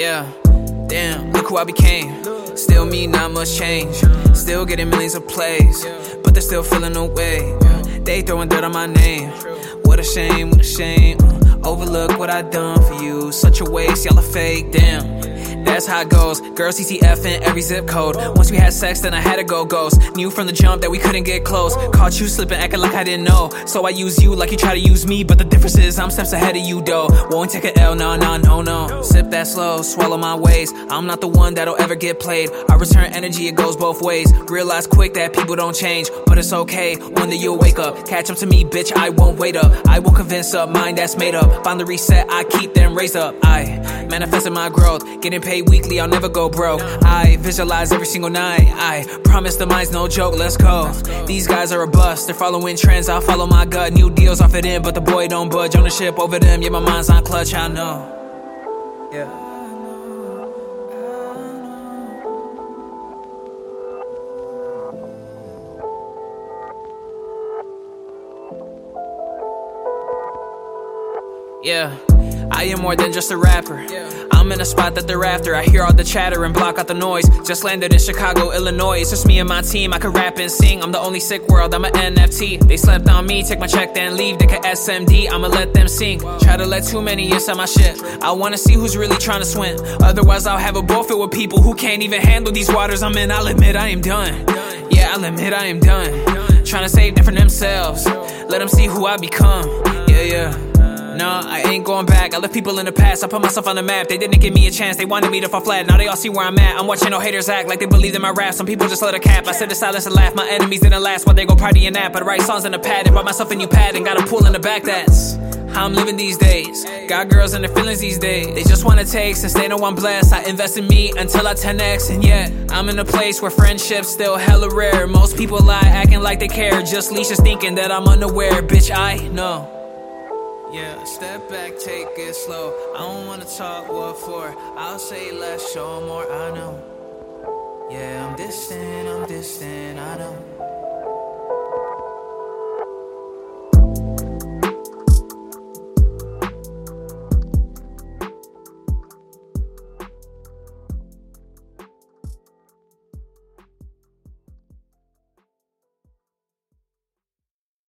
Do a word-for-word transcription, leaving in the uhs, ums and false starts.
Yeah, damn, look who I became. Still me, not much change. Still getting millions of plays, but they're still feeling away. They throwing dirt on my name. What a shame, what a shame. Overlook what I done for you. Such a waste, y'all are fake, damn. That's how it goes. Girls C C F in every zip code. Once we had sex, then I had to go ghost. Knew from the jump that we couldn't get close. Caught you slipping, acting like I didn't know. So I use you like you try to use me. But the difference is I'm steps ahead of you, though. Won't take a L, no, no, no, no. Sip that slow, swallow my ways. I'm not the one that'll ever get played. I return energy, it goes both ways. Realize quick that people don't change, but it's okay. One day you'll wake up. Catch up to me, bitch, I won't wait up. I won't convince a mind that's made up. Find the reset, I keep them raised up. I manifested my growth. Getting paid weekly, I'll never go broke. I visualize every single night. I promise the mind's no joke, let's go. These guys are a bust, they're following trends, I'll follow my gut. New deals off it in, but the boy don't budge. Ownership over them, yeah, my mind's on clutch, I know. Yeah. Yeah, I am more than just a rapper. I'm in a spot that they're after. I hear all the chatter and block out the noise. Just landed in Chicago, Illinois. It's just me and my team. I can rap and sing. I'm the only sick world. I'm an N F T. They slept on me. Take my check, then leave. They can S M D. I'ma let them sing. Try to let too many inside my ship. I wanna see who's really trying to swim. Otherwise, I'll have a boat filled with people who can't even handle these waters I'm in. I'll admit I am done. Yeah, I'll admit I am done. Trying to save them from themselves. Let them see who I become. Yeah, yeah. No, I ain't going back. I left people in the past, I put myself on the map. They didn't give me a chance, they wanted me to fall flat. Now they all see where I'm at. I'm watching no haters act like they believe in my rap. Some people just let a cap. I said the silence and laugh. My enemies didn't last while they go party and nap. But I write songs in a pad and bought myself a new pad and got a pool in the back. That's how I'm living these days. Got girls and their feelings these days. They just wanna take since they know I'm blessed. I invest in me until I ten X. And yet, I'm in a place where friendship's still hella rare. Most people lie, acting like they care. Just leashes thinking that I'm unaware. Bitch, I know. Yeah, step back, take it slow. I don't wanna talk what for. I'll say less, show more, I know. Yeah, I'm distant, I'm distant, I know.